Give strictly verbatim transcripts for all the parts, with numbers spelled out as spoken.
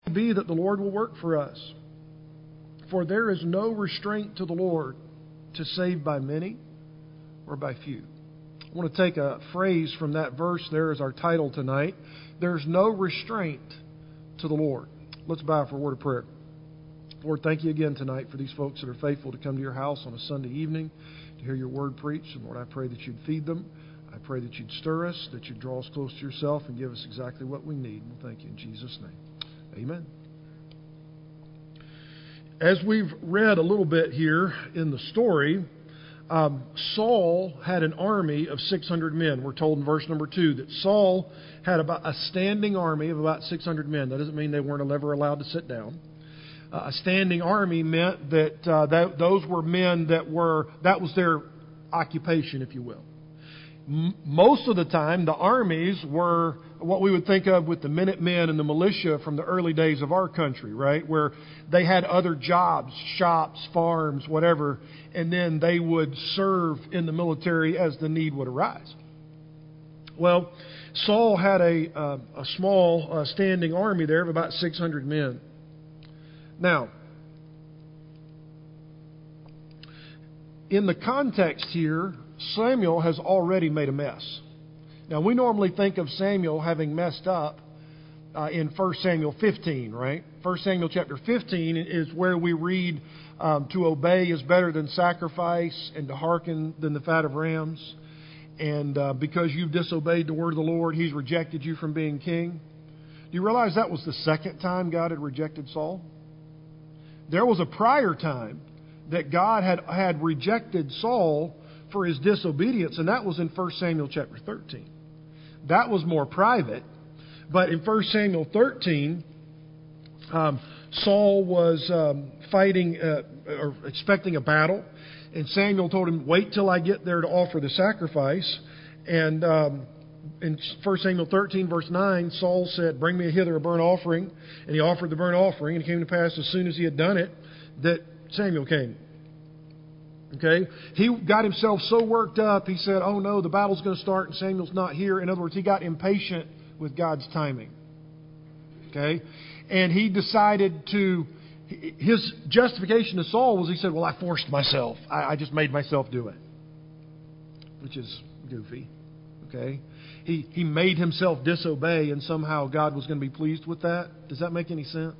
be that the Lord will work for us. For there is no restraint to the Lord to save by many or by few. I want to take a phrase from that verse there as our title tonight. There's no restraint to the Lord. Let's bow for a word of prayer. Lord, thank you again tonight for these folks that are faithful to come to your house on a Sunday evening to hear your word preached. And Lord, I pray that you'd feed them. I pray that you'd stir us, that you'd draw us close to yourself and give us exactly what we need. And we'll thank you in Jesus' name. Amen. As we've read a little bit here in the story, um, Saul had an army of six hundred men. We're told in verse number two that Saul had about a standing army of about six hundred men. That doesn't mean they weren't ever allowed to sit down. Uh, a standing army meant that, uh, that those were men that were, that was their occupation, if you will. M- most of the time, the armies were what we would think of with the Minutemen and the militia from the early days of our country, right? Where they had other jobs, shops, farms, whatever, and then they would serve in the military as the need would arise. Well, Saul had a, uh, a small uh, standing army there of about six hundred men. Now, in the context here, Samuel has already made a mess. Now, we normally think of Samuel having messed up uh, in First Samuel fifteen, right? First Samuel chapter fifteen is where we read, um, to obey is better than sacrifice, and to hearken than the fat of rams. And uh, because you've disobeyed the word of the Lord, He's rejected you from being king. Do you realize that was the second time God had rejected Saul? There was a prior time that God had, had rejected Saul for his disobedience, and that was in First Samuel chapter thirteen. That was more private. But in First Samuel thirteen, um, Saul was um, fighting, uh, or expecting a battle, and Samuel told him, wait till I get there to offer the sacrifice. And um, in First Samuel thirteen, verse nine, Saul said, bring me hither a burnt offering. And he offered the burnt offering, and it came to pass as soon as he had done it, that Samuel came. Okay? He got himself so worked up, he said, oh no, the battle's going to start and Samuel's not here. In other words, he got impatient with God's timing. Okay? And he decided to, his justification to Saul was, he said, well, I forced myself. I, I just made myself do it. Which is goofy. Okay? He, he made himself disobey, and somehow God was going to be pleased with that. Does that make any sense?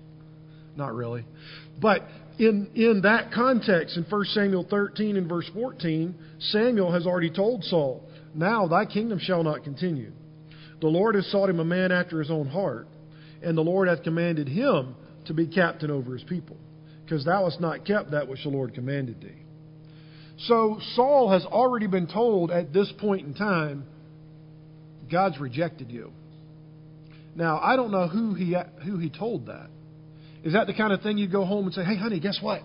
Not really. But in, in that context, in First Samuel thirteen and verse fourteen, Samuel has already told Saul, now thy kingdom shall not continue. The Lord has sought him a man after his own heart, and the Lord hath commanded him to be captain over his people, because thou hast not kept that which the Lord commanded thee. So Saul has already been told at this point in time, God's rejected you. Now, I don't know who he who he told that. Is that the kind of thing you go home and say, hey, honey, guess what?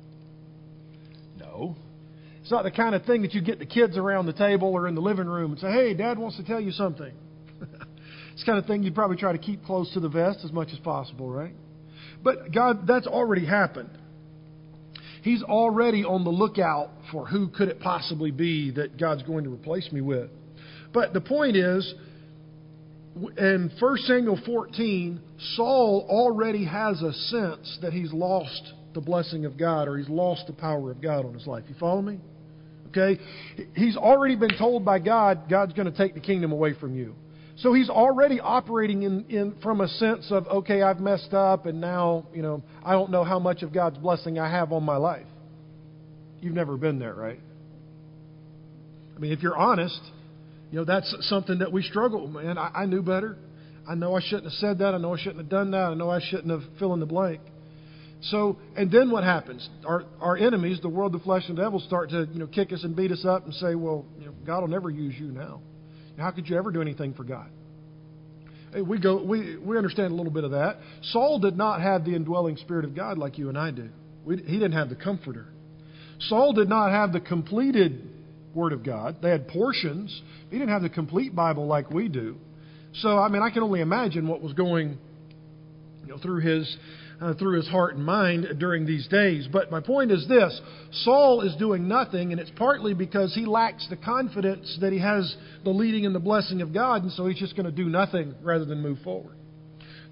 No. It's not the kind of thing that you get the kids around the table or in the living room and say, hey, Dad wants to tell you something. It's the kind of thing you'd probably try to keep close to the vest as much as possible, right? But God, that's already happened. He's already on the lookout for who could it possibly be that God's going to replace me with. But the point is, in First Samuel fourteen, Saul already has a sense that he's lost the blessing of God, or he's lost the power of God on his life. You follow me? Okay? He's already been told by God, God's going to take the kingdom away from you. So he's already operating in, in from a sense of, okay, I've messed up, and now, you know, I don't know how much of God's blessing I have on my life. You've never been there, right? I mean, if you're honest, you know, that's something that we struggle with, man. I, I knew better. I know I shouldn't have said that. I know I shouldn't have done that. I know I shouldn't have fill in the blank. So, and then what happens? Our our enemies, the world, the flesh, and the devil, start to, you know, kick us and beat us up and say, well, you know, God will never use you now. How could you ever do anything for God? Hey, we go. We we understand a little bit of that. Saul did not have the indwelling Spirit of God like you and I do. We, he didn't have the Comforter. Saul did not have the completed Word of God. They had portions. He didn't have the complete Bible like we do. So, I mean, I can only imagine what was going, you know, through his uh, through his heart and mind during these days. But my point is this: Saul is doing nothing, and it's partly because he lacks the confidence that he has the leading and the blessing of God, and so he's just going to do nothing rather than move forward.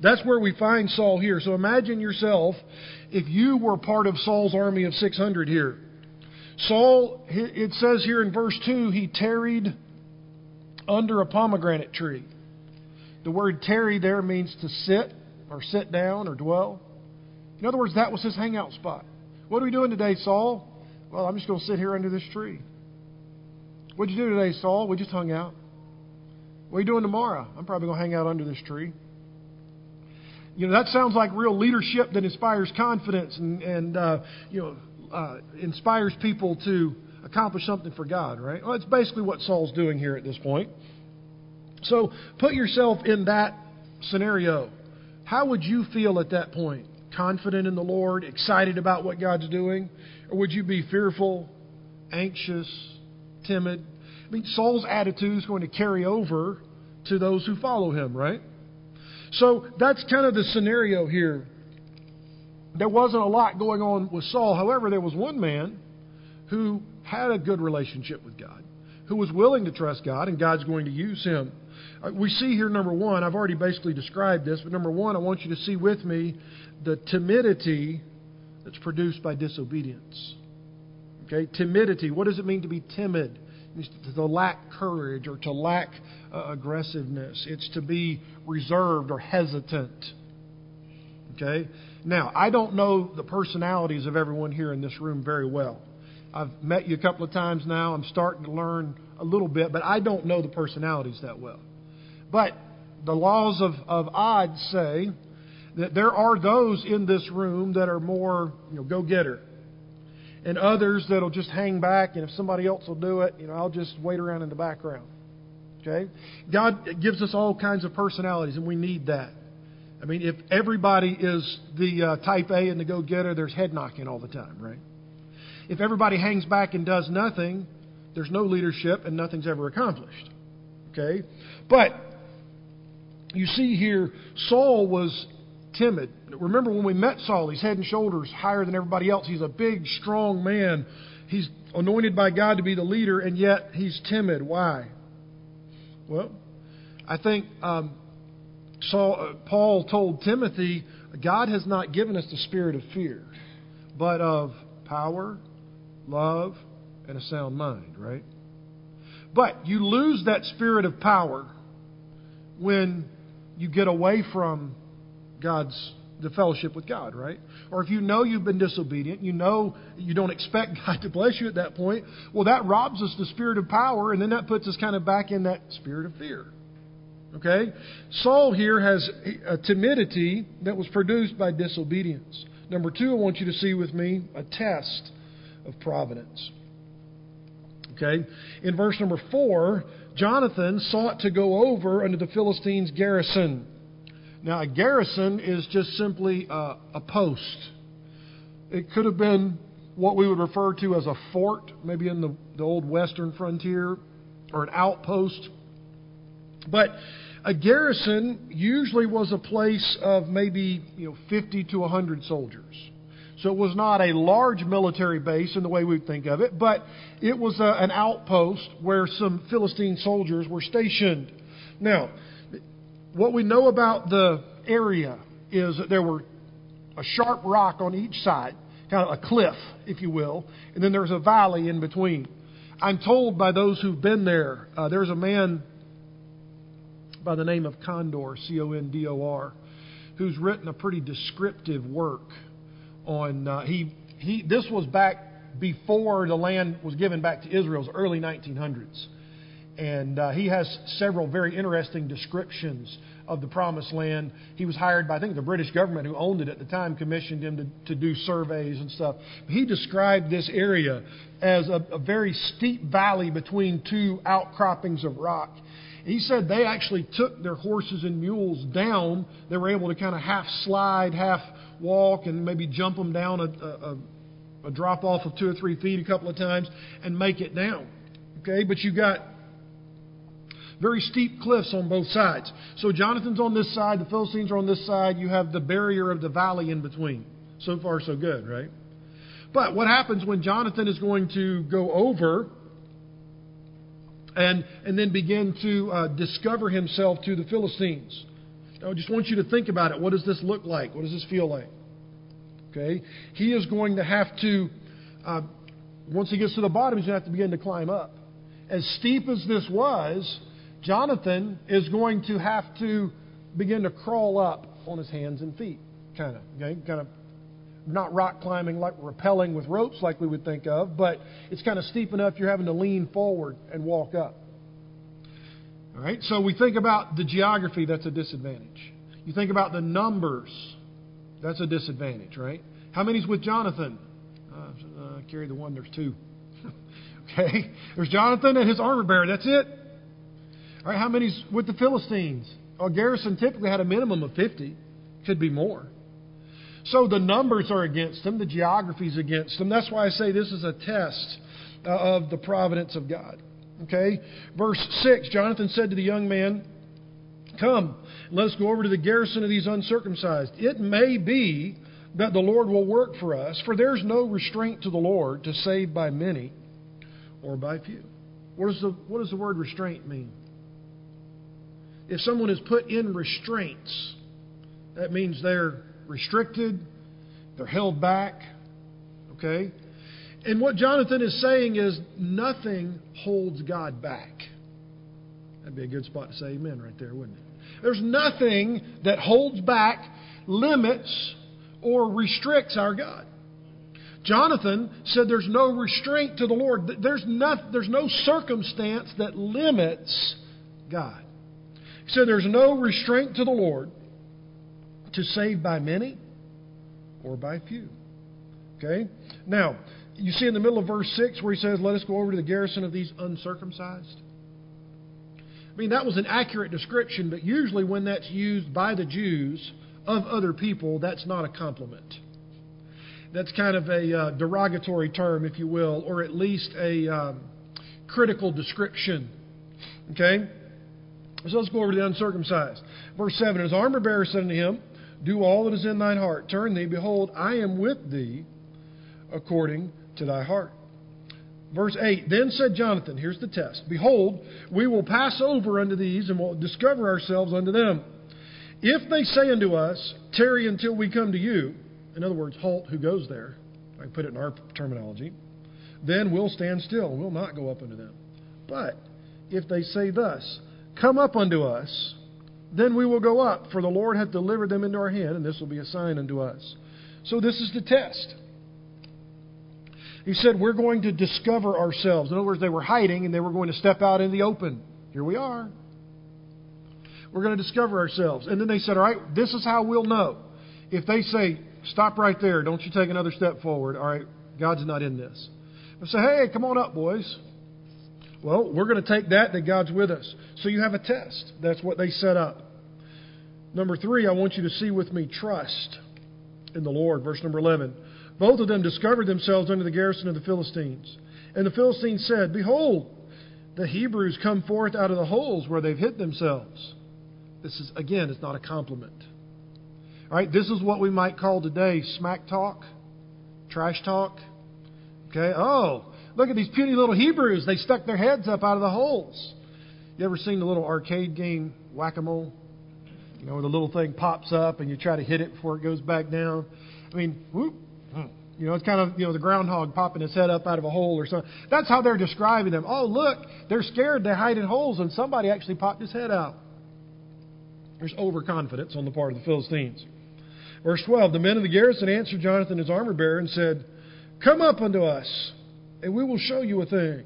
That's where we find Saul here. So imagine yourself if you were part of Saul's army of six hundred here. Saul, it says here in verse two, he tarried under a pomegranate tree. The word tarry there means to sit or sit down or dwell. In other words, that was his hangout spot. What are we doing today, Saul? Well, I'm just going to sit here under this tree. What'd you do today, Saul? We just hung out. What are you doing tomorrow? I'm probably going to hang out under this tree. You know, that sounds like real leadership that inspires confidence and, and uh, you know, uh, inspires people to accomplish something for God, right? Well, that's basically what Saul's doing here at this point. So put yourself in that scenario. How would you feel at that point? Confident in the Lord, excited about what God's doing? Or would you be fearful, anxious, timid? I mean, Saul's attitude is going to carry over to those who follow him, right? So that's kind of the scenario here. There wasn't a lot going on with Saul. However, there was one man who had a good relationship with God, who was willing to trust God, and God's going to use him. We see here, number one, I've already basically described this, but number one, I want you to see with me the timidity that's produced by disobedience. Okay, timidity. What does it mean to be timid? It means to lack courage or to lack uh, aggressiveness. It's to be reserved or hesitant. Okay? Now, I don't know the personalities of everyone here in this room very well. I've met you a couple of times now. I'm starting to learn a little bit, but I don't know the personalities that well. But the laws of, of odds say that there are those in this room that are more, you know, go-getter. And others that'll just hang back, and if somebody else will do it, you know, I'll just wait around in the background. Okay? God gives us all kinds of personalities, and we need that. I mean, if everybody is the uh, type A and the go-getter, there's head knocking all the time, right? If everybody hangs back and does nothing, there's no leadership and nothing's ever accomplished. Okay? But you see here, Saul was timid. Remember when we met Saul, he's head and shoulders higher than everybody else. He's a big, strong man. He's anointed by God to be the leader, and yet he's timid. Why? Well, I think um, Saul, uh, Paul told Timothy, God has not given us the spirit of fear, but of power, love, and a sound mind, right? But you lose that spirit of power when you get away from God's the fellowship with God, right? Or if you know you've been disobedient, you know you don't expect God to bless you at that point, well, that robs us the spirit of power, and then that puts us kind of back in that spirit of fear. Okay? Saul here has a timidity that was produced by disobedience. Number two, I want you to see with me a test of providence. Okay? In verse number four, Jonathan sought to go over under the Philistines' garrison. Now, a garrison is just simply a, a post. It could have been what we would refer to as a fort, maybe in the, the old western frontier, or an outpost. But a garrison usually was a place of maybe, you know, fifty to one hundred soldiers. So it was not a large military base in the way we think of it, but it was a, an outpost where some Philistine soldiers were stationed. Now, what we know about the area is that there were a sharp rock on each side, kind of a cliff, if you will, and then there's a valley in between. I'm told by those who've been there, uh, there's a man by the name of Condor, C O N D O R, who's written a pretty descriptive work on, uh, he, he, this was back before the land was given back to Israel, it was early nineteen hundreds. And uh, he has several very interesting descriptions of the Promised Land. He was hired by, I think, the British government who owned it at the time, commissioned him to, to do surveys and stuff. He described this area as a, a very steep valley between two outcroppings of rock. He said they actually took their horses and mules down. They were able to kind of half slide, half walk, and maybe jump them down a, a, a drop off of two or three feet a couple of times and make it down. Okay, but you got very steep cliffs on both sides. So Jonathan's on this side, the Philistines are on this side. You have the barrier of the valley in between. So far, so good, right? But what happens when Jonathan is going to go over and, and then begin to uh, discover himself to the Philistines? I just want you to think about it. What does this look like? What does this feel like? Okay? He is going to have to, uh, once he gets to the bottom, he's going to have to begin to climb up. As steep as this was, Jonathan is going to have to begin to crawl up on his hands and feet. Kind of. Okay? Kind of. Not rock climbing, like rappelling with ropes like we would think of, but it's kind of steep enough you're having to lean forward and walk up. All right, so we think about the geography, that's a disadvantage. You think about the numbers, that's a disadvantage, right? How many's with Jonathan? Uh, uh, carry the one, there's two. Okay, there's Jonathan and his armor bearer, that's it. All right, how many's with the Philistines? A garrison typically had a minimum of fifty, could be more. So the numbers are against them, the geography's against them. That's why I say this is a test uh, of the providence of God. Okay? Verse six, Jonathan said to the young man, "Come, let us go over to the garrison of these uncircumcised. It may be that the Lord will work for us, for there's no restraint to the Lord to save by many or by few." What does the, what does the word restraint mean? If someone is put in restraints, that means they're restricted, they're held back, okay? And what Jonathan is saying is nothing holds God back. That'd be a good spot to say amen right there, wouldn't it? There's nothing that holds back, limits, or restricts our God. Jonathan said there's no restraint to the Lord. There's no, there's no circumstance that limits God. He said there's no restraint to the Lord to save by many or by few. Okay? Now, you see in the middle of verse six where he says, "Let us go over to the garrison of these uncircumcised." I mean, that was an accurate description, but usually when that's used by the Jews of other people, that's not a compliment. That's kind of a uh, derogatory term, if you will, or at least a um, critical description. Okay? So let's go over to the uncircumcised. Verse seven, "His armor bearer said unto him, Do all that is in thine heart. Turn thee, behold, I am with thee according to thy heart." Verse eight, "Then said Jonathan," here's the test, "Behold, we will pass over unto these, and will discover ourselves unto them. If they say unto us, Tarry until we come to you," in other words, halt, who goes there? I put it in our terminology. "Then we'll stand still, and we'll not go up unto them. But if they say thus, Come up unto us, then we will go up, for the Lord hath delivered them into our hand, and this will be a sign unto us." So this is the test. He said, we're going to discover ourselves. In other words, they were hiding, and they were going to step out in the open. Here we are. We're going to discover ourselves. And then they said, all right, this is how we'll know. If they say, stop right there, don't you take another step forward. All right, God's not in this. They say, hey, come on up, boys. Well, we're going to take that, that God's with us. So you have a test. That's what they set up. Number three, I want you to see with me trust in the Lord. Verse number eleven. "Both of them discovered themselves under the garrison of the Philistines. And the Philistines said, Behold, the Hebrews come forth out of the holes where they've hid themselves." This is, again, it's not a compliment. All right, this is what we might call today smack talk, trash talk. Okay, oh, look at these puny little Hebrews. They stuck their heads up out of the holes. You ever seen the little arcade game, Whack-A-Mole? You know, where the little thing pops up and you try to hit it before it goes back down. I mean, whoop. You know, it's kind of, you know, the groundhog popping his head up out of a hole or something. That's how they're describing them. Oh, look, they're scared. They hide in holes, and somebody actually popped his head out. There's overconfidence on the part of the Philistines. Verse twelve, "The men of the garrison answered Jonathan his armor bearer and said, Come up unto us, and we will show you a thing."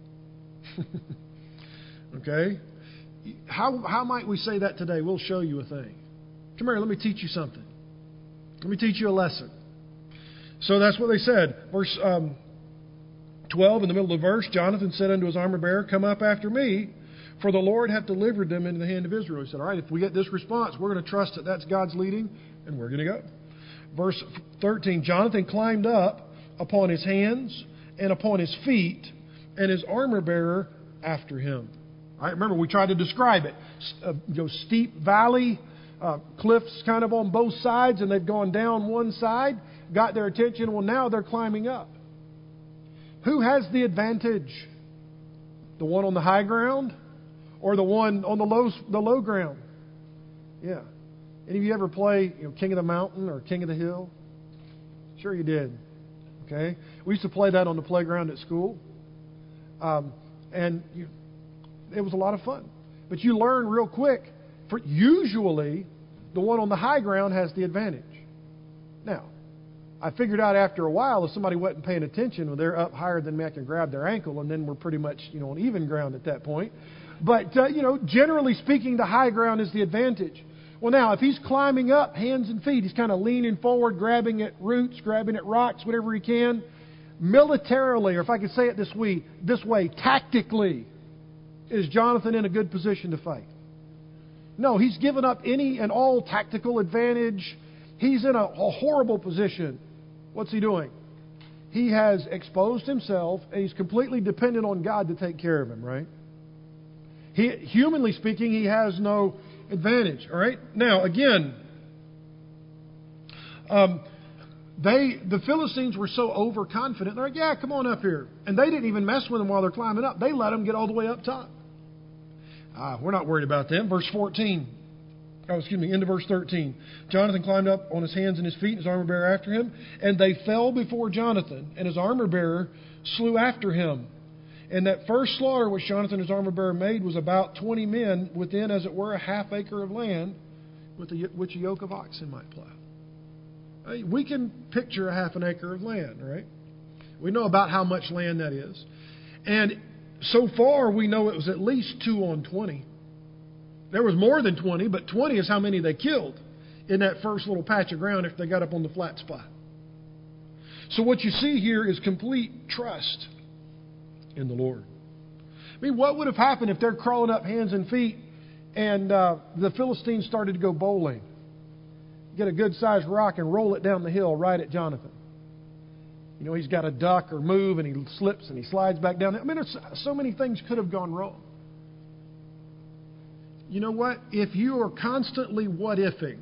Okay? How, how might we say that today? We'll show you a thing. Come here, let me teach you something. Let me teach you a lesson. So that's what they said. Verse um, twelve, in the middle of the verse, "Jonathan said unto his armor bearer, Come up after me, for the Lord hath delivered them into the hand of Israel." He said, all right, if we get this response, we're going to trust that that's God's leading, and we're going to go. Verse thirteen, "Jonathan climbed up upon his hands and upon his feet, and his armor bearer after him." All right, remember, we tried to describe it. Uh, you know, steep valley, uh, cliffs kind of on both sides, and they've gone down one side, got their attention. Well, now they're climbing up. Who has the advantage? The one on the high ground or the one on the low, the low ground? Yeah, Any of you ever play, you know, King of the Mountain or King of the Hill? Sure you did. Okay? We used to play that on the playground at school. Um, and you, it was a lot of fun. But you learn real quick, for usually the one on the high ground has the advantage. Now, I figured out after a while if somebody wasn't paying attention, well, they're up higher than me, I can grab their ankle, and then we're pretty much, you know, on even ground at that point. But, uh, you know, generally speaking, the high ground is the advantage. Well, now, if he's climbing up, hands and feet, he's kind of leaning forward, grabbing at roots, grabbing at rocks, whatever he can. Militarily, or if I could say it this way, this way, tactically, is Jonathan in a good position to fight? No, he's given up any and all tactical advantage. He's in a, a horrible position. What's he doing? He has exposed himself, and he's completely dependent on God to take care of him, right? He, humanly speaking, he has no advantage, all right? Now, again, um, they the Philistines were so overconfident. They're like, yeah, come on up here. And they didn't even mess with them while they're climbing up. They let them get all the way up top. Ah, we're not worried about them. Verse fourteen. Oh, excuse me, into verse thirteen. Jonathan climbed up on his hands and his feet, and his armor bearer after him. And they fell before Jonathan, and his armor bearer slew after him. And that first slaughter which Jonathan, his armor bearer, made was about twenty men within, as it were, a half acre of land, with the, which a yoke of oxen might plow. I mean, we can picture a half an acre of land, right? We know about how much land that is. And so far, we know it was at least two on twenty. There was more than twenty, but twenty is how many they killed in that first little patch of ground if they got up on the flat spot. So what you see here is complete trust in the Lord. I mean, what would have happened if they're crawling up hands and feet and uh, the Philistines started to go bowling? Get a good-sized rock and roll it down the hill right at Jonathan. You know, he's got to duck or move, and he slips and he slides back down. I mean, there's so many things could have gone wrong. You know what? If you are constantly what-ifing,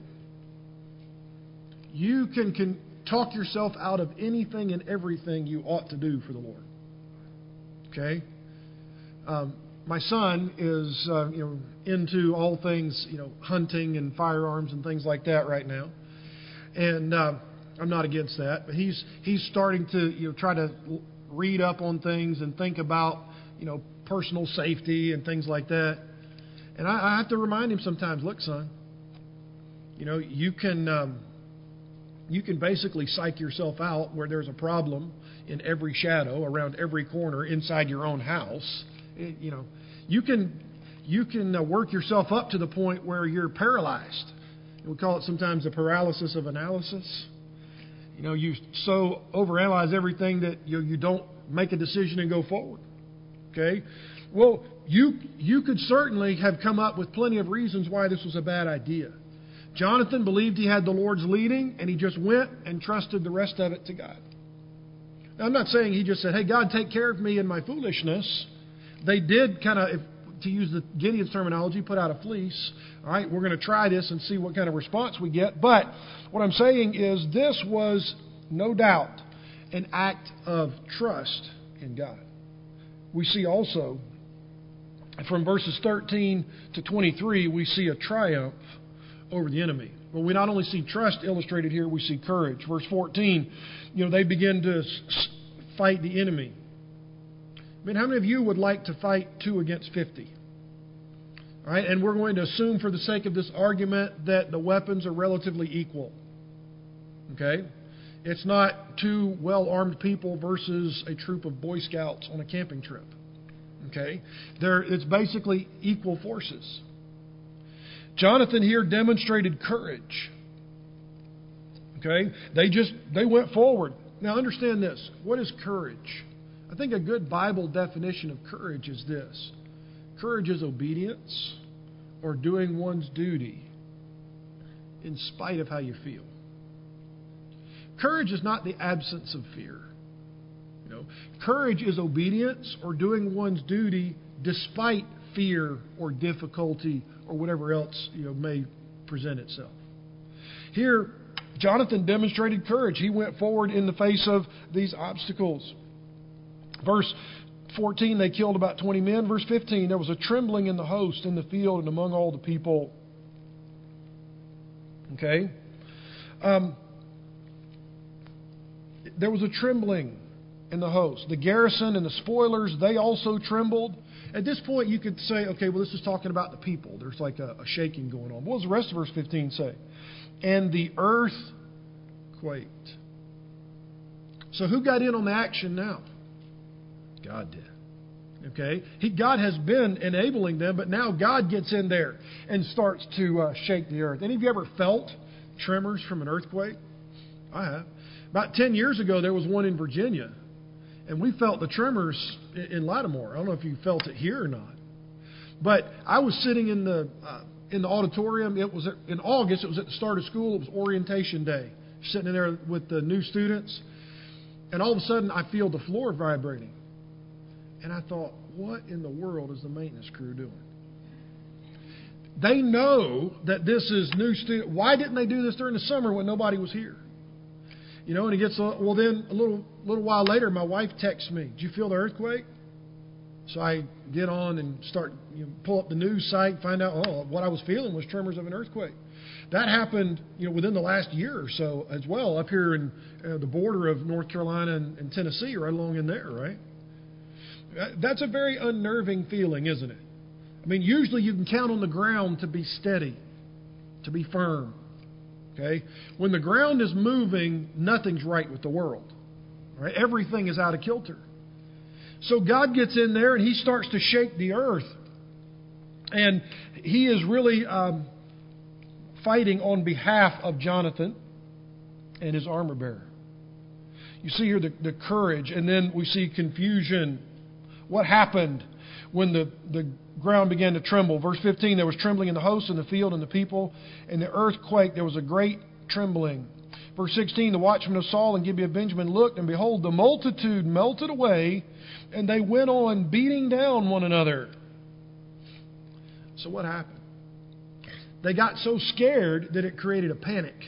you can, can talk yourself out of anything and everything you ought to do for the Lord. Okay? Um, my son is uh, you know into all things you know hunting and firearms and things like that right now, and uh, I'm not against that. But he's he's starting to you know try to read up on things and think about you know personal safety and things like that. And I, I have to remind him sometimes, look, son, you know you can um, you can basically psych yourself out where there's a problem in every shadow, around every corner, inside your own house. It, you know, you can you can uh, work yourself up to the point where you're paralyzed. We call it sometimes the paralysis of analysis. You know, you so overanalyze everything that you you don't make a decision and go forward. Okay? Well, you you could certainly have come up with plenty of reasons why this was a bad idea. Jonathan believed he had the Lord's leading, and he just went and trusted the rest of it to God. Now, I'm not saying he just said, hey, God, take care of me in my foolishness. They did kind of, to use the Gideon's terminology, put out a fleece. All right, we're going to try this and see what kind of response we get. But what I'm saying is this was, no doubt, an act of trust in God. We see also, from verses thirteen to twenty-three, we see a triumph over the enemy. Well, we not only see trust illustrated here, we see courage. Verse fourteen, you know, they begin to s- fight the enemy. I mean, how many of you would like to fight two against fifty? All right, and we're going to assume for the sake of this argument that the weapons are relatively equal. Okay? It's not two well-armed people versus a troop of Boy Scouts on a camping trip. Okay? There, it's basically equal forces. Jonathan here demonstrated courage. Okay? They just, they went forward. Now understand this. What is courage? I think a good Bible definition of courage is this. Courage is obedience or doing one's duty in spite of how you feel. Courage is not the absence of fear. You know, courage is obedience or doing one's duty despite fear or difficulty or whatever else you know may present itself. Here, Jonathan demonstrated courage. He went forward in the face of these obstacles. Verse fourteen, they killed about twenty men. Verse fifteen, there was a trembling in the host, in the field, and among all the people. Okay? Um, there was a trembling in the host. The garrison and the spoilers, they also trembled. At this point, you could say, okay, well, this is talking about the people. There's like a, a shaking going on. What does the rest of verse fifteen say? And the earth quaked. So who got in on the action now? God did. Okay? He, God has been enabling them, but now God gets in there and starts to uh, shake the earth. Any of you ever felt tremors from an earthquake? I have. About ten years ago, there was one in Virginia, and we felt the tremors in Lattimore. I don't know if you felt it here or not. But I was sitting in the uh, in the auditorium. It was in August. It was at the start of school. It was orientation day. Sitting in there with the new students. And all of a sudden, I feel the floor vibrating. And I thought, what in the world is the maintenance crew doing? They know that this is new student. Why didn't they do this during the summer when nobody was here? You know, and it gets, well, then a little little while later, my wife texts me, did you feel the earthquake? So I get on and start, you know, pull up the news site, find out, oh, what I was feeling was tremors of an earthquake. That happened, you know, within the last year or so as well, up here in uh, the border of North Carolina and, and Tennessee, right along in there, right? That's a very unnerving feeling, isn't it? I mean, usually you can count on the ground to be steady, to be firm. Okay? When the ground is moving, nothing's right with the world. Right? Everything is out of kilter. So God gets in there and He starts to shake the earth. And He is really um, fighting on behalf of Jonathan and his armor bearer. You see here the, the courage, and then we see confusion. What happened when the, the ground began to tremble? Verse fifteen, there was trembling in the host and the field and the people, and the earth quaked. There was a great trembling. Verse sixteen, the watchmen of Saul and Gibeah of Benjamin looked, and behold, the multitude melted away, and they went on beating down one another. So what happened? They got so scared that it created a panic.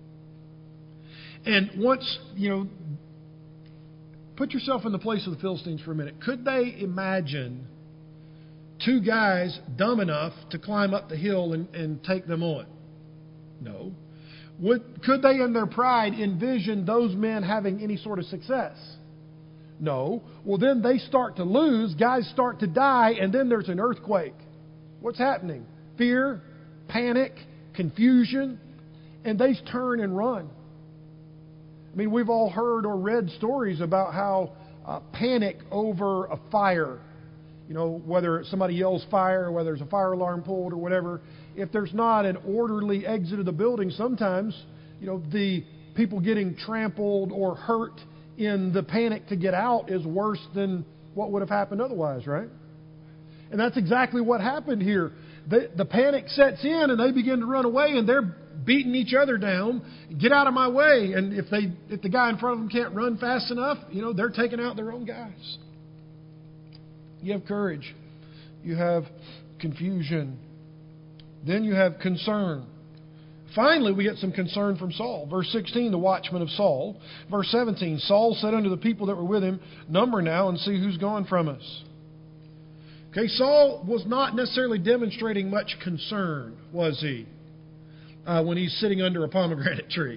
And once, you know, put yourself in the place of the Philistines for a minute. Could they imagine two guys dumb enough to climb up the hill and, and take them on? No. Would, could they in their pride envision those men having any sort of success? No. Well, then they start to lose, guys start to die, and then there's an earthquake. What's happening? Fear, panic, confusion, and they turn and run. I mean, we've all heard or read stories about how uh, panic over a fire, you know, whether somebody yells fire, or whether there's a fire alarm pulled or whatever, if there's not an orderly exit of the building, sometimes, you know, the people getting trampled or hurt in the panic to get out is worse than what would have happened otherwise, right? And that's exactly what happened here. The, the panic sets in and they begin to run away, and they're beating each other down. Get out of my way. And if they, if the guy in front of them can't run fast enough, you know, they're taking out their own guys. You have courage. You have confusion. Then you have concern. Finally, we get some concern from Saul. Verse sixteen, the watchman of Saul. Verse seventeen, Saul said unto the people that were with him, number now and see who's gone from us. Okay, Saul was not necessarily demonstrating much concern, was he? Uh, when he's sitting under a pomegranate tree.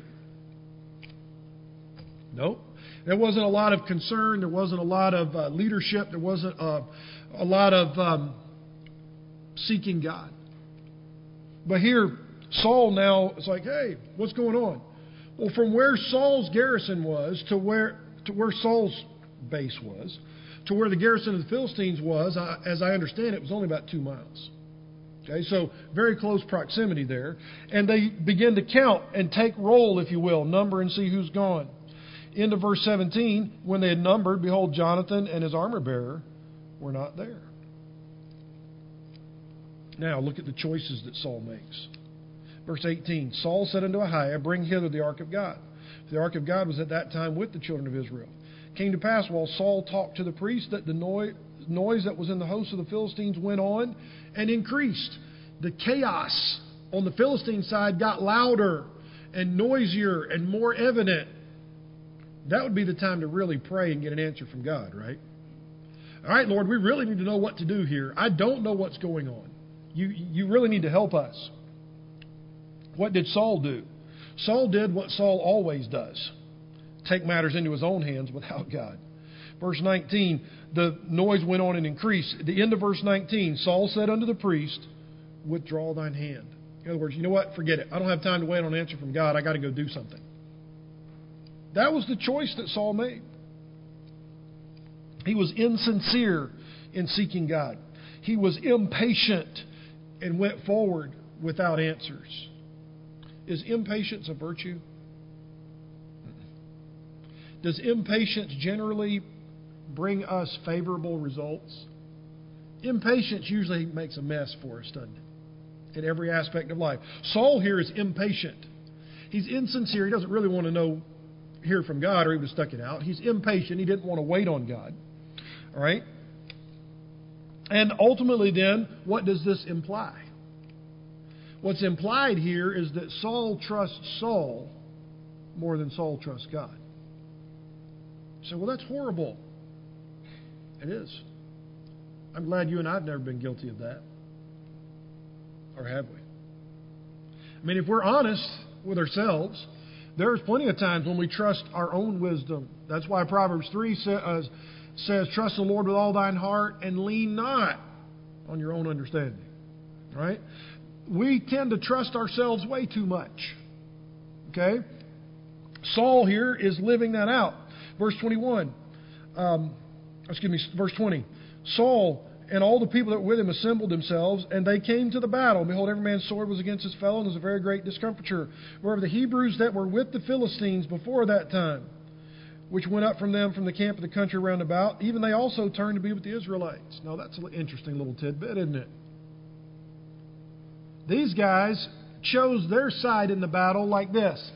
Nope. There wasn't a lot of concern. There wasn't a lot of uh, leadership. There wasn't a, a lot of um, seeking God. But here, Saul now is like, hey, what's going on? Well, from where Saul's garrison was to where to where Saul's base was, to where the garrison of the Philistines was, I, as I understand it, was only about two miles. Okay, so very close proximity there. And they begin to count and take roll, if you will, number and see who's gone. Into verse seventeen, when they had numbered, behold, Jonathan and his armor bearer were not there. Now, look at the choices that Saul makes. Verse eighteen, Saul said unto Ahiah, bring hither the ark of God. The ark of God was at that time with the children of Israel. It came to pass, while Saul talked to the priest, that the noise, noise that was in the host of the Philistines went on and increased. The chaos on the Philistine side got louder and noisier and more evident. That would be the time to really pray and get an answer from God, right? All right, Lord, we really need to know what to do here. I don't know what's going on. You, you really need to help us. What did Saul do? Saul did what Saul always does. Take matters into his own hands without God. Verse nineteen, the noise went on and increased. At the end of verse nineteen, Saul said unto the priest, withdraw thine hand. In other words, you know what? Forget it. I don't have time to wait on an answer from God. I got to go do something. That was the choice that Saul made. He was insincere in seeking God. He was impatient and went forward without answers. Is impatience a virtue? Does impatience generally bring us favorable results? Impatience usually makes a mess for us, doesn't it? In every aspect of life. Saul here is impatient. He's insincere. He doesn't really want to know, hear from God, or he would have stuck it out. He's impatient. He didn't want to wait on God. All right? And ultimately then, what does this imply? What's implied here is that Saul trusts Saul more than Saul trusts God. So, well, that's horrible. It is. I'm glad you and I have never been guilty of that. Or have we? I mean, if we're honest with ourselves, there's plenty of times when we trust our own wisdom. That's why Proverbs three says, says, trust the Lord with all thine heart and lean not on your own understanding. Right? We tend to trust ourselves way too much. Okay? Saul here is living that out. Verse twenty-one. Um, excuse me, verse twenty. Saul and all the people that were with him assembled themselves, and they came to the battle. And behold, every man's sword was against his fellow, and there was a very great discomfiture. Wherever the Hebrews that were with the Philistines before that time, which went up from them from the camp of the country round about, even they also turned to be with the Israelites. Now, that's an interesting little tidbit, isn't it? These guys chose their side in the battle like this.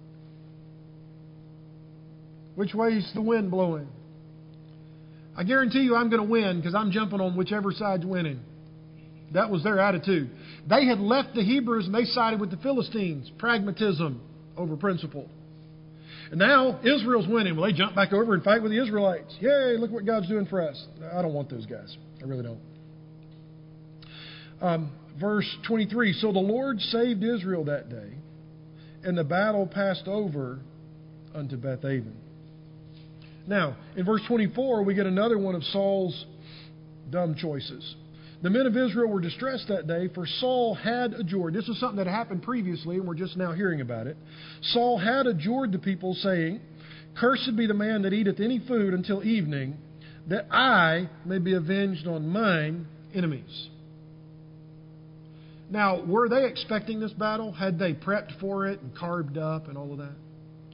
Which way is the wind blowing? I guarantee you I'm going to win because I'm jumping on whichever side's winning. That was their attitude. They had left the Hebrews and they sided with the Philistines. Pragmatism over principle. And now Israel's winning. Well, they jump back over and fight with the Israelites. Yay, look what God's doing for us. I don't want those guys. I really don't. Um, verse twenty-three. So the Lord saved Israel that day, and the battle passed over unto Beth-aven. Now, in verse twenty-four, we get another one of Saul's dumb choices. The men of Israel were distressed that day, for Saul had adjured. This is something that happened previously, and we're just now hearing about it. Saul had adjured the people, saying, cursed be the man that eateth any food until evening, that I may be avenged on mine enemies. Now, were they expecting this battle? Had they prepped for it and carved up and all of that?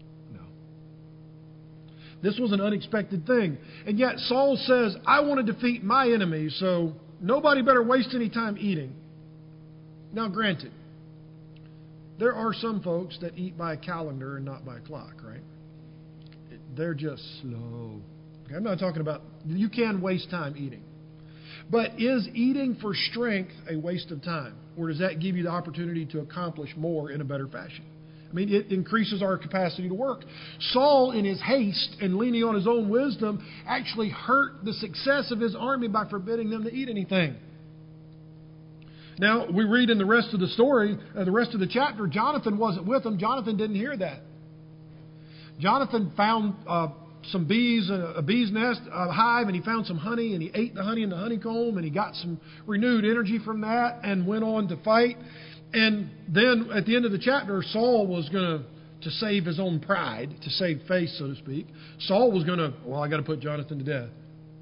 This was an unexpected thing. And yet Saul says, I want to defeat my enemies, so nobody better waste any time eating. Now, granted, there are some folks that eat by a calendar and not by a clock, right? They're just slow. Okay, I'm not talking about, you can waste time eating. But is eating for strength a waste of time? Or does that give you the opportunity to accomplish more in a better fashion? I mean, it increases our capacity to work. Saul, in his haste and leaning on his own wisdom, actually hurt the success of his army by forbidding them to eat anything. Now, we read in the rest of the story, uh, the rest of the chapter, Jonathan wasn't with them. Jonathan didn't hear that. Jonathan found uh, some bees, a, a bee's nest, a hive, and he found some honey, and he ate the honey in the honeycomb, and he got some renewed energy from that and went on to fight. And then at the end of the chapter, Saul was going to, to save his own pride, to save face, so to speak. Saul was going to, well, I got to put Jonathan to death.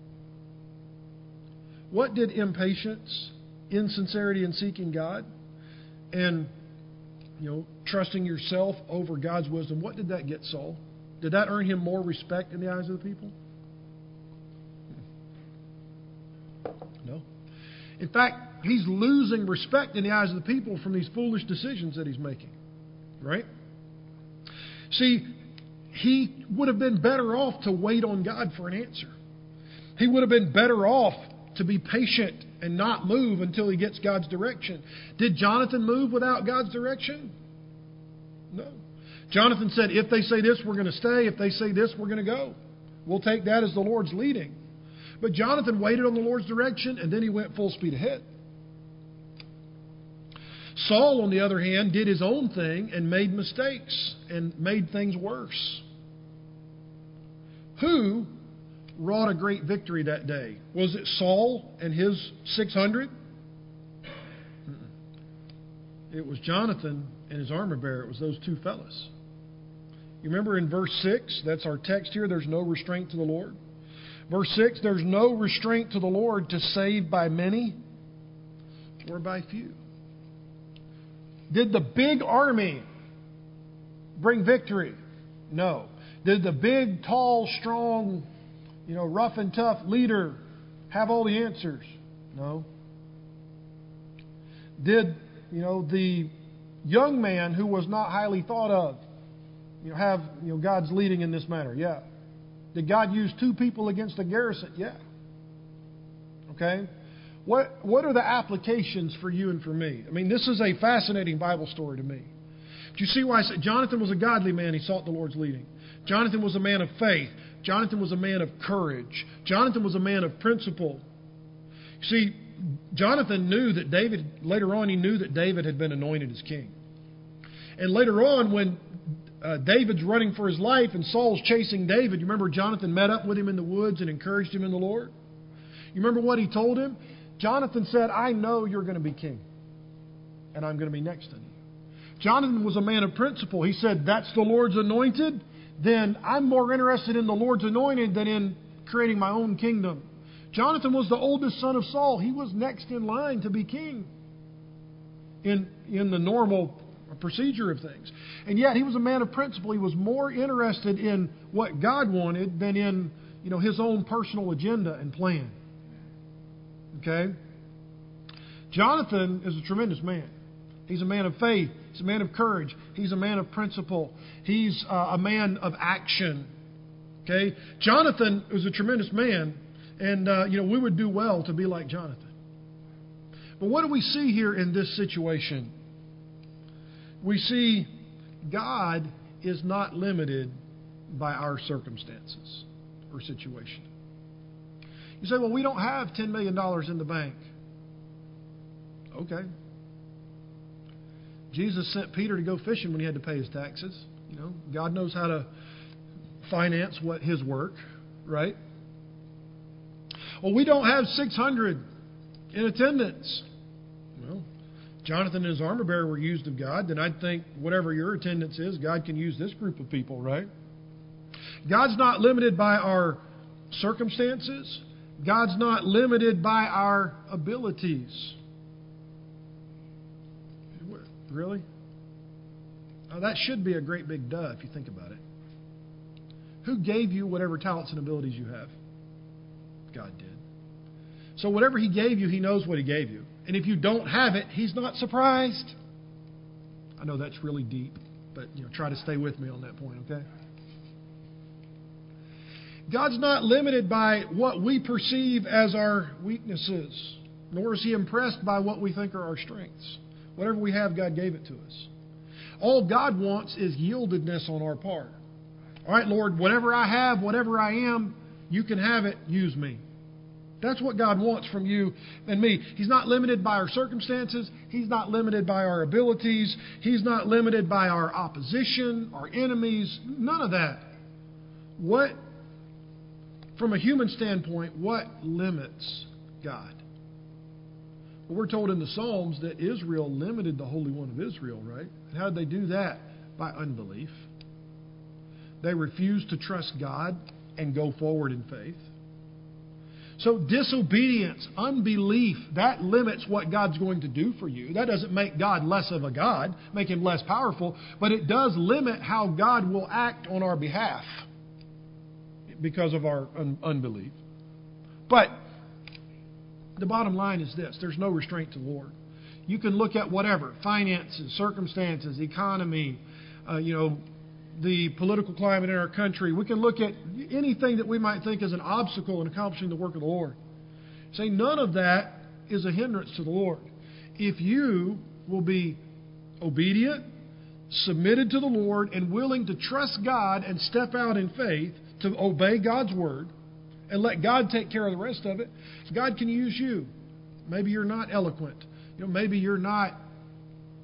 What did impatience, insincerity in seeking God, and, you know, trusting yourself over God's wisdom, what did that get Saul? Did that earn him more respect in the eyes of the people? No. In fact, he's losing respect in the eyes of the people from these foolish decisions that he's making. Right? See, he would have been better off to wait on God for an answer. He would have been better off to be patient and not move until he gets God's direction. Did Jonathan move without God's direction? No. Jonathan said, if they say this, we're going to stay. If they say this, we're going to go. We'll take that as the Lord's leading. But Jonathan waited on the Lord's direction, and then he went full speed ahead. Saul, on the other hand, did his own thing and made mistakes and made things worse. Who wrought a great victory that day? Was it Saul and his six hundred? It was Jonathan and his armor bearer. It was those two fellas. You remember in verse six, that's our text here, there's no restraint to the Lord. Verse six, there's no restraint to the Lord to save by many or by few. Did the big army bring victory? No. Did the big, tall, strong, you know, rough and tough leader have all the answers? No. Did, you know, the young man who was not highly thought of, you know, have, you know, God's leading in this matter? Yeah. Did God use two people against a garrison? Yeah. Okay. What what are the applications for you and for me? I mean, this is a fascinating Bible story to me. Do you see why I said Jonathan was a godly man? He sought the Lord's leading. Jonathan was a man of faith. Jonathan was a man of courage. Jonathan was a man of principle. You see, Jonathan knew that David, later on, he knew that David had been anointed as king. And later on, when uh, David's running for his life and Saul's chasing David, you remember Jonathan met up with him in the woods and encouraged him in the Lord? You remember what he told him? Jonathan said, I know you're going to be king, and I'm going to be next to you. Jonathan was a man of principle. He said, that's the Lord's anointed? Then I'm more interested in the Lord's anointed than in creating my own kingdom. Jonathan was the oldest son of Saul. He was next in line to be king in, in the normal procedure of things. And yet he was a man of principle. He was more interested in what God wanted than in, you know, his own personal agenda and plan. Okay? Jonathan is a tremendous man. He's a man of faith. He's a man of courage. He's a man of principle. He's uh, a man of action. Okay? Jonathan was a tremendous man, and uh, you know, we would do well to be like Jonathan. But what do we see here in this situation? We see God is not limited by our circumstances or situation. You say, well, we don't have ten million dollars in the bank. Okay. Jesus sent Peter to go fishing when he had to pay his taxes. You know, God knows how to finance what his work, right? Well, we don't have six hundred in attendance. Well, Jonathan and his armor bearer were used of God. Then I'd think whatever your attendance is, God can use this group of people, right? God's not limited by our circumstances. God's not limited by our abilities. Really? Now, that should be a great big duh if you think about it. Who gave you whatever talents and abilities you have? God did. So whatever He gave you, He knows what He gave you. And if you don't have it, He's not surprised. I know that's really deep, but you know, try to stay with me on that point, okay? God's not limited by what we perceive as our weaknesses, nor is He impressed by what we think are our strengths. Whatever we have, God gave it to us. All God wants is yieldedness on our part. All right, Lord, whatever I have, whatever I am, you can have it, use me. That's what God wants from you and me. He's not limited by our circumstances. He's not limited by our abilities. He's not limited by our opposition, our enemies, none of that. What, from a human standpoint, what limits God? Well, we're told in the Psalms that Israel limited the Holy One of Israel, right? And how did they do that? By unbelief. They refused to trust God and go forward in faith. So disobedience, unbelief, that limits what God's going to do for you. That doesn't make God less of a God, make Him less powerful, but it does limit how God will act on our behalf because of our un- unbelief. But the bottom line is this: there's no restraint to the Lord. You can look at whatever, finances, circumstances, economy, uh, you know, the political climate in our country. We can look at anything that we might think is an obstacle in accomplishing the work of the Lord. Say none of that is a hindrance to the Lord. If you will be obedient, submitted to the Lord, and willing to trust God and step out in faith to obey God's word, and let God take care of the rest of it, God can use you. Maybe you're not eloquent. You know, maybe you're not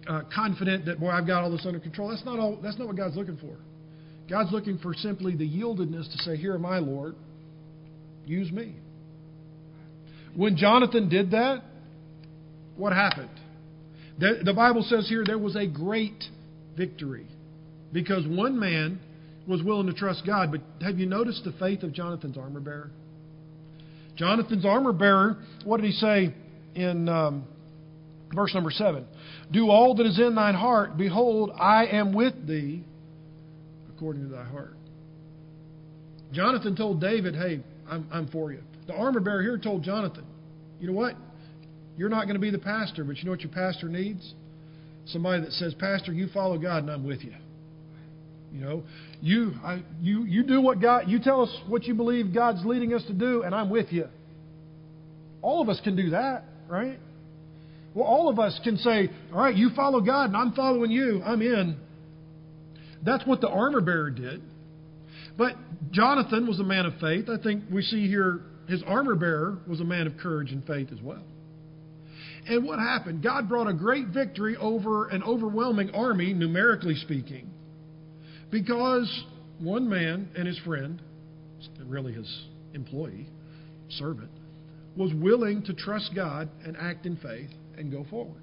uh, confident that, boy, I've got all this under control. That's not all. That's not what God's looking for. God's looking for simply the yieldedness to say, here am I, Lord. Use me. When Jonathan did that, what happened? The, the Bible says here there was a great victory because one man was willing to trust God. But have you noticed the faith of Jonathan's armor bearer? Jonathan's armor bearer, what did he say in um, verse number seven? Do all that is in thine heart. Behold, I am with thee according to thy heart. Jonathan told David, hey, I'm, I'm for you. The armor bearer here told Jonathan, you know what? You're not going to be the pastor, but you know what your pastor needs? Somebody that says, Pastor, you follow God and I'm with you. You know, you I, you you do what God, you tell us what you believe God's leading us to do, and I'm with you. All of us can do that, right? Well, all of us can say, all right, you follow God and I'm following you. I'm in. That's what the armor bearer did. But Jonathan was a man of faith. I think we see here his armor bearer was a man of courage and faith as well. And what happened? God brought a great victory over an overwhelming army, numerically speaking, because one man and his friend, really his employee, servant, was willing to trust God and act in faith and go forward.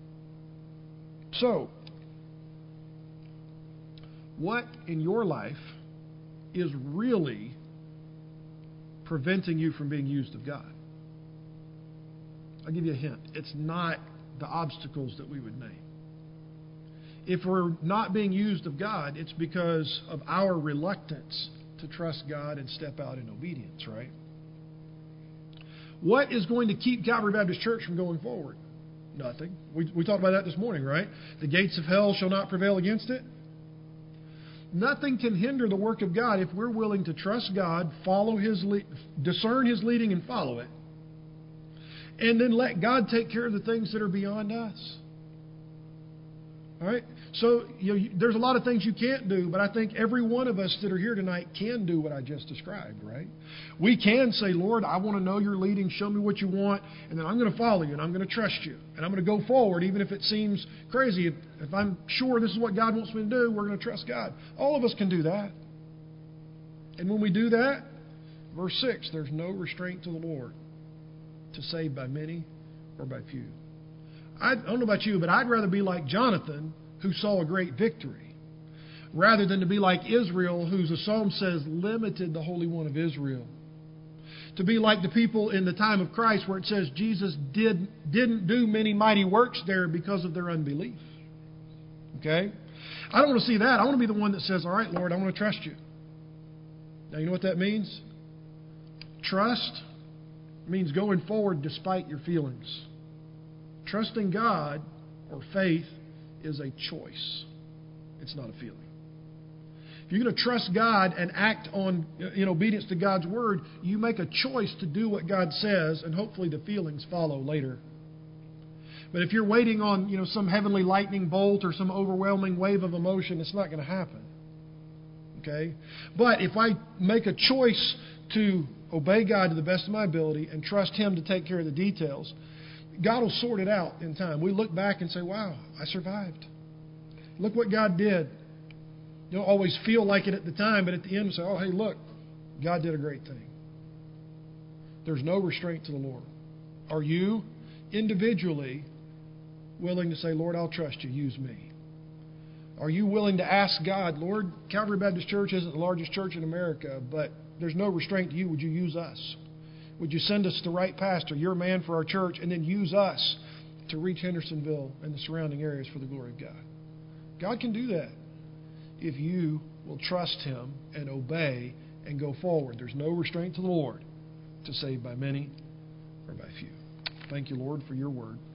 So, what in your life is really preventing you from being used of God? I'll give you a hint. It's not the obstacles that we would name. If we're not being used of God, it's because of our reluctance to trust God and step out in obedience, right? What is going to keep Calvary Baptist Church from going forward? Nothing. We, we talked about that this morning, right? The gates of hell shall not prevail against it. Nothing can hinder the work of God if we're willing to trust God, follow His, le- discern His leading and follow it, and then let God take care of the things that are beyond us. All right? So you know, there's a lot of things you can't do, but I think every one of us that are here tonight can do what I just described, right? We can say, Lord, I want to know your leading. Show me what you want, and then I'm going to follow you, and I'm going to trust you, and I'm going to go forward, even if it seems crazy. If, if I'm sure this is what God wants me to do, we're going to trust God. All of us can do that. And when we do that, verse six, there's no restraint to the Lord to save by many or by few. I don't know about you, but I'd rather be like Jonathan, who saw a great victory, rather than to be like Israel, who the psalm says limited the Holy One of Israel. To be like the people in the time of Christ, where it says Jesus did, didn't do many mighty works there because of their unbelief. Okay? I don't want to see that. I want to be the one that says, all right, Lord, I want to trust you. Now, you know what that means? Trust means going forward despite your feelings. Trusting God or faith is a choice. It's not a feeling. If you're going to trust God and act on in obedience to God's word, you make a choice to do what God says, and hopefully the feelings follow later. But if you're waiting on, you know, some heavenly lightning bolt or some overwhelming wave of emotion, it's not going to happen. Okay? But if I make a choice to obey God to the best of my ability and trust Him to take care of the details, God will sort it out in time. We look back and say, wow, I survived. Look what God did. You don't always feel like it at the time, but at the end we say, oh, hey, look, God did a great thing. There's no restraint to the Lord. Are you individually willing to say, Lord, I'll trust you, use me? Are you willing to ask God, Lord, Calvary Baptist Church isn't the largest church in America, but there's no restraint to you. Would you use us? Would you send us the right pastor, your man for our church, and then use us to reach Hendersonville and the surrounding areas for the glory of God? God can do that if you will trust Him and obey and go forward. There's no restraint to the Lord to save by many or by few. Thank you, Lord, for your word.